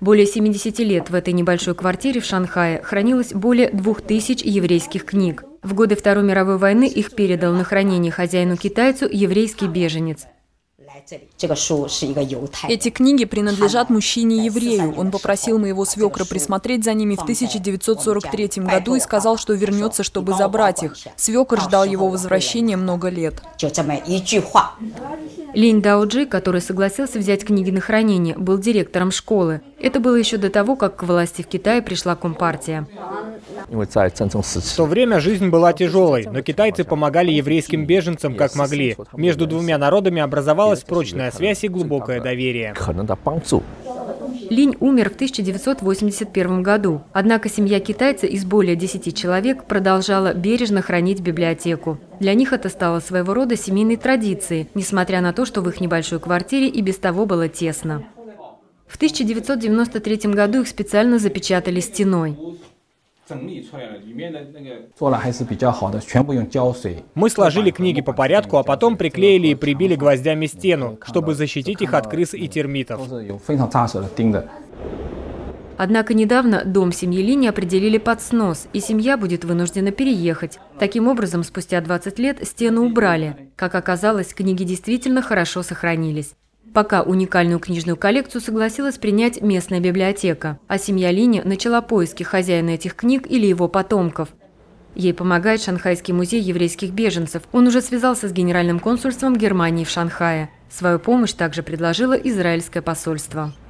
Более 70 лет в этой небольшой квартире в Шанхае хранилось более 2000 еврейских книг. В годы Второй мировой войны их передал на хранение хозяину-китайцу еврейский беженец. Эти книги принадлежат мужчине-еврею. Он попросил моего свекра присмотреть за ними в 1943 году и сказал, что вернется, чтобы забрать их. Свекр ждал его возвращения много лет. Линь Даоджи, который согласился взять книги на хранение, был директором школы. Это было еще до того, как к власти в Китае пришла Компартия. В то время жизнь была тяжелой, но китайцы помогали еврейским беженцам как могли. Между двумя народами образовалась прочная связь и глубокое доверие. Линь умер в 1981 году, однако семья китайца из более 10 человек продолжала бережно хранить библиотеку. Для них это стало своего рода семейной традицией, несмотря на то, что в их небольшой квартире и без того было тесно. В 1993 году их специально запечатали стеной. Мы сложили книги по порядку, а потом приклеили и прибили гвоздями стену, чтобы защитить их от крыс и термитов. Однако недавно дом семьи Линь определили под снос, и семья будет вынуждена переехать. Таким образом, спустя 20 лет стену убрали. Как оказалось, книги действительно хорошо сохранились. Пока уникальную книжную коллекцию согласилась принять местная библиотека, а семья Линя начала поиски хозяина этих книг или его потомков. Ей помогает Шанхайский музей еврейских беженцев. Он уже связался с Генеральным консульством Германии в Шанхае. Свою помощь также предложило израильское посольство.